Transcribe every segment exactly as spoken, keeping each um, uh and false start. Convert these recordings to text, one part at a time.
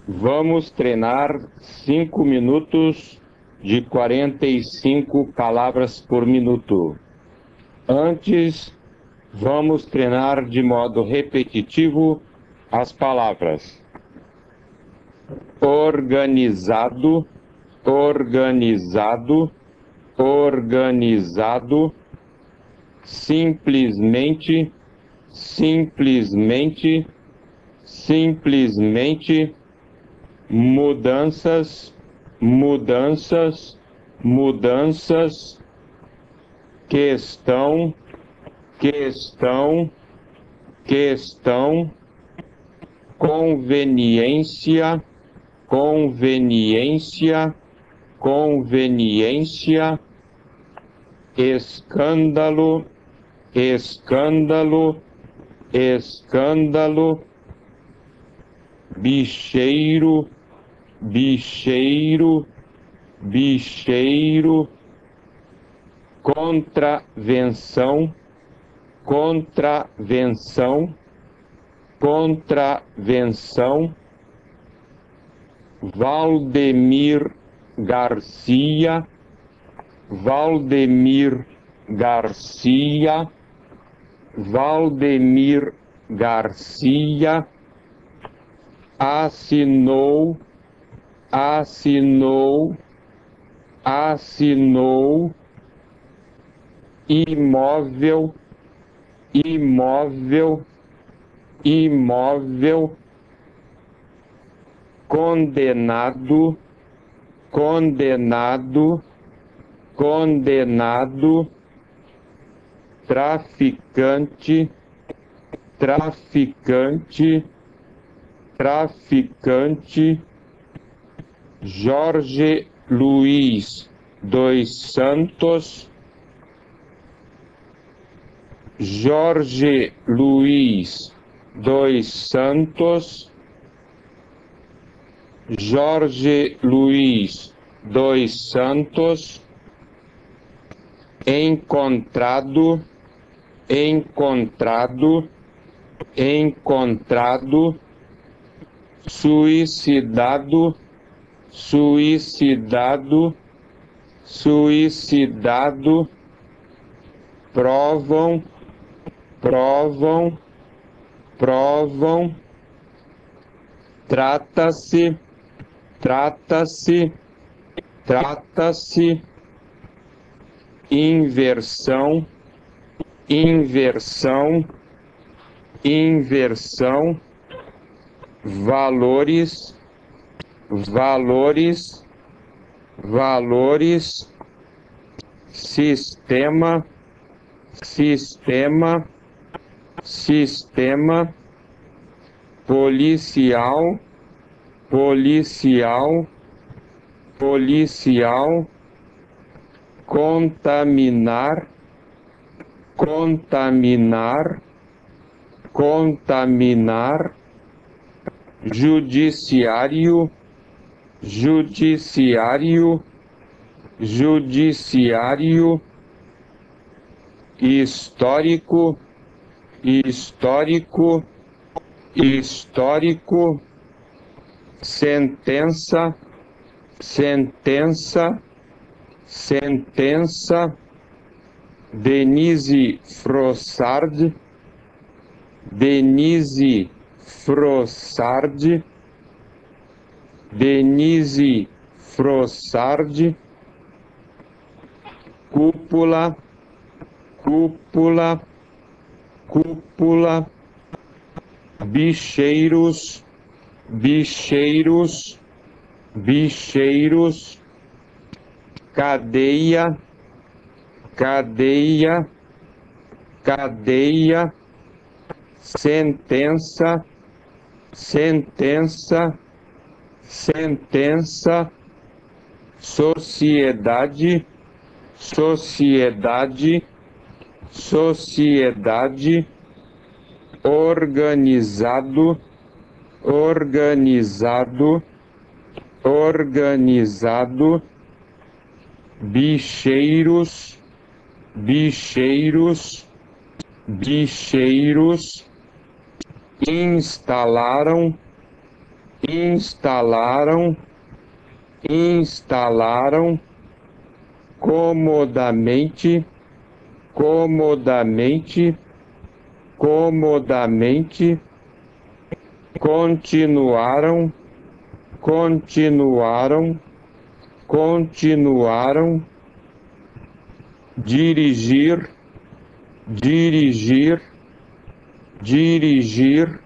Vamos treinar cinco minutos de quarenta e cinco palavras por minuto. Antes, vamos treinar de modo repetitivo as palavras organizado, organizado, organizado, simplesmente, simplesmente, simplesmente, mudanças, mudanças, mudanças, questão, questão, questão, conveniência, conveniência, conveniência, escândalo, escândalo, escândalo, bicheiro, bicheiro, bicheiro, contravenção, contravenção, contravenção, Valdemir Garcia, Valdemir Garcia, Valdemir Garcia, assinou, assinou, assinou, imóvel, imóvel, imóvel, condenado, condenado, condenado, traficante, traficante, traficante, Jorge Luiz dos Santos, Jorge Luiz dos Santos, Jorge Luiz dos Santos, encontrado, encontrado, encontrado, suicidado, suicidado, suicidado, provam, provam, provam, trata-se, trata-se, trata-se, inversão, inversão, inversão, valores, valores, valores, sistema, sistema, sistema, policial, policial, policial, contaminar, contaminar, contaminar, judiciário, judiciário, judiciário, histórico, histórico, histórico, sentença, sentença, sentença, Denise Frossard, Denise Frossard, Denise Frossard, cúpula, cúpula, cúpula, bicheiros, bicheiros, bicheiros, cadeia, cadeia, cadeia, sentença, sentença, sentença, sociedade, sociedade, sociedade, organizado, organizado, organizado, bicheiros, bicheiros, bicheiros, instalaram, instalaram, instalaram, comodamente, comodamente, comodamente, continuaram, continuaram, continuaram, dirigir, dirigir, dirigir,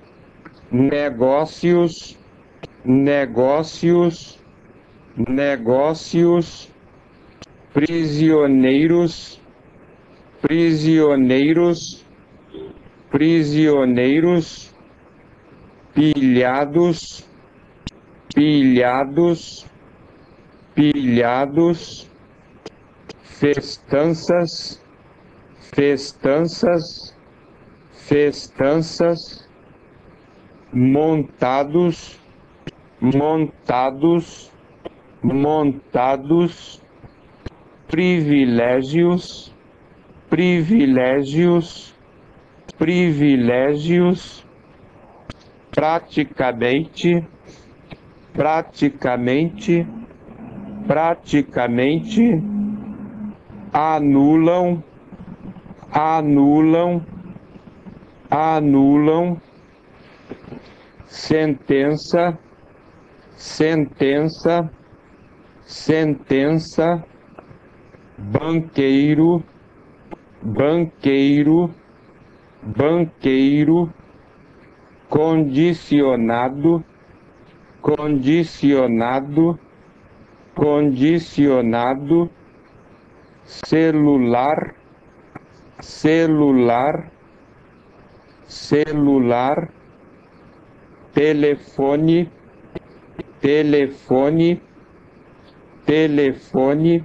negócios, negócios, negócios, prisioneiros, prisioneiros, prisioneiros, pilhados, pilhados, pilhados, festanças, festanças, festanças, montados, montados, montados, privilégios, privilégios, privilégios, praticamente, praticamente, praticamente, anulam, anulam, anulam, sentença, sentença, sentença, banqueiro, banqueiro, banqueiro, condicionado, condicionado, condicionado, celular, celular, celular, telefone, telefone, telefone,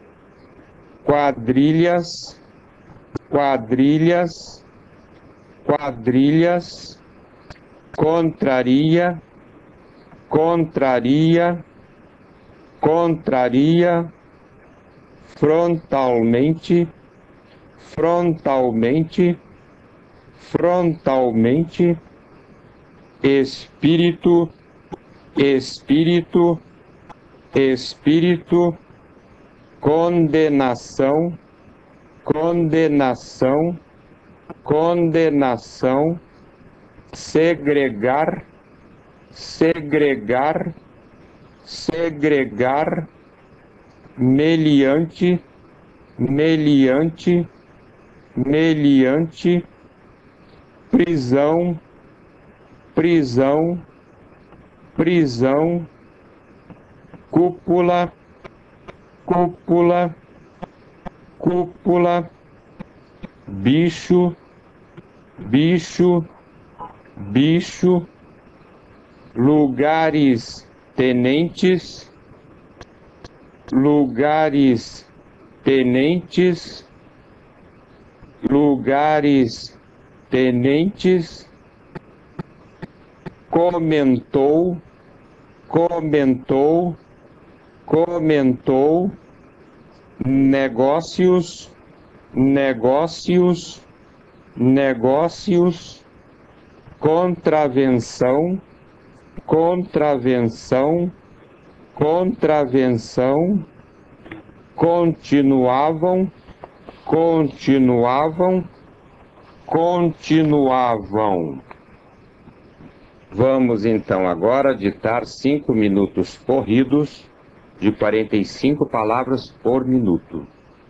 quadrilhas, quadrilhas, quadrilhas, contraria, contraria, contraria, frontalmente, frontalmente, frontalmente, espírito, espírito, espírito, condenação, condenação, condenação, segregar, segregar, segregar, meliante, meliante, meliante, prisão, prisão, prisão, cúpula, cúpula, cúpula, bicho, bicho, bicho, lugares tenentes, lugares tenentes, lugares tenentes, comentou, comentou, comentou, negócios, negócios, negócios, contravenção, contravenção, contravenção, continuavam, continuavam, continuavam. Vamos então agora ditar cinco minutos corridos de quarenta e cinco palavras por minuto.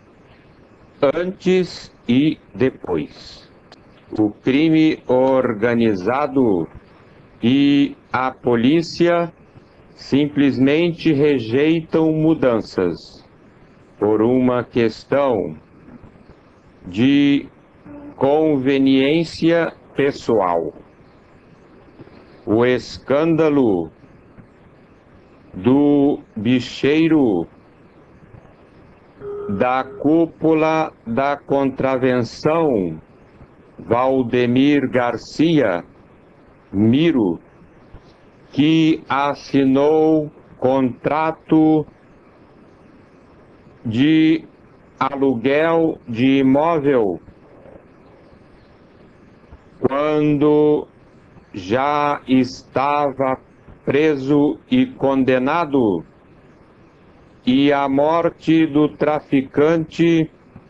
Antes e depois. O crime organizado e a polícia simplesmente rejeitam mudanças por uma questão de conveniência pessoal. O escândalo do bicheiro da cúpula da contravenção, Valdemir Garcia Miro, que assinou contrato de aluguel de imóvel quando já estava preso e condenado, e a morte do traficante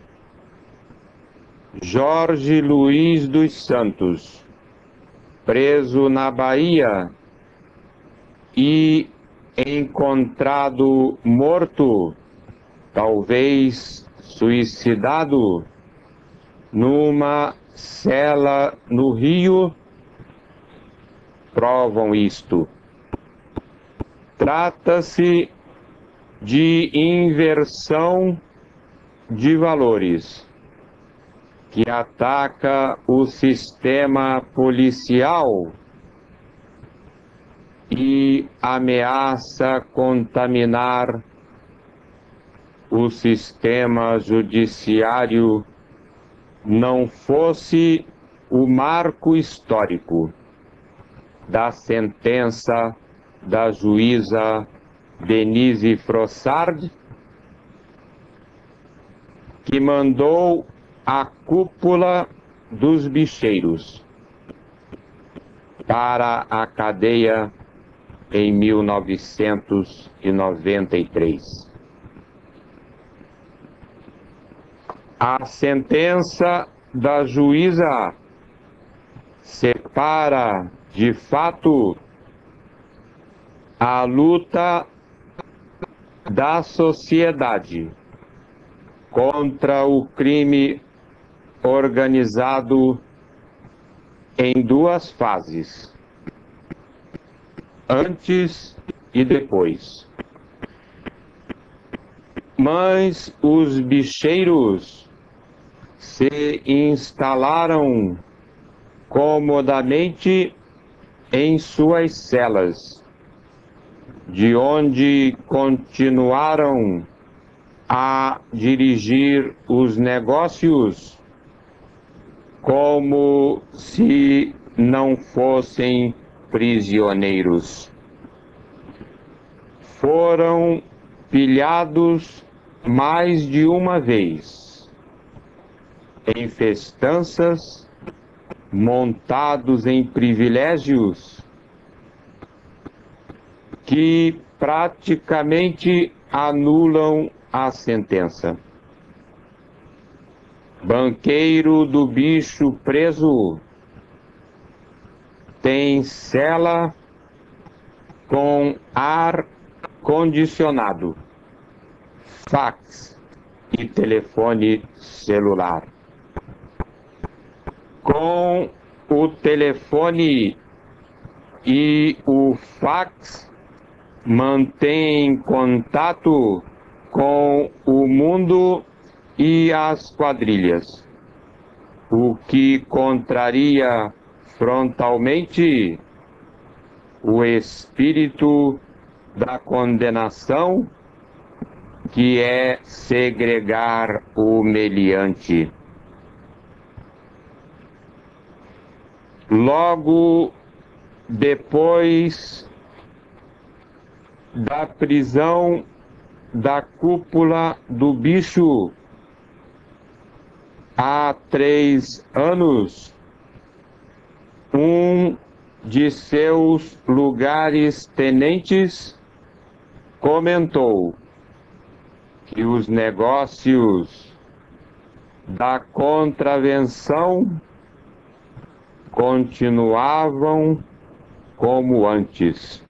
Jorge Luiz dos Santos, preso na Bahia e encontrado morto, talvez suicidado, numa cela no Rio, provam isto. Trata-se de inversão de valores que ataca o sistema policial e ameaça contaminar o sistema judiciário, não fosse o marco histórico da sentença da juíza Denise Frossard, que mandou a cúpula dos bicheiros para a cadeia em mil novecentos e noventa e três. A sentença da juíza separa, de fato, a luta da sociedade contra o crime organizado em duas fases, antes e depois. Mas os bicheiros se instalaram comodamente em suas celas, de onde continuaram a dirigir os negócios como se não fossem prisioneiros. Foram pilhados mais de uma vez em festanças, montados em privilégios que praticamente anulam a sentença. Banqueiro do bicho preso tem cela com ar condicionado, fax e telefone celular. Com o telefone e o fax, mantém contato com o mundo e as quadrilhas, o que contraria frontalmente o espírito da condenação, que é segregar o meliante. Logo depois da prisão da cúpula do bicho, há três anos, um de seus lugares tenentes comentou que os negócios da contravenção continuavam como antes.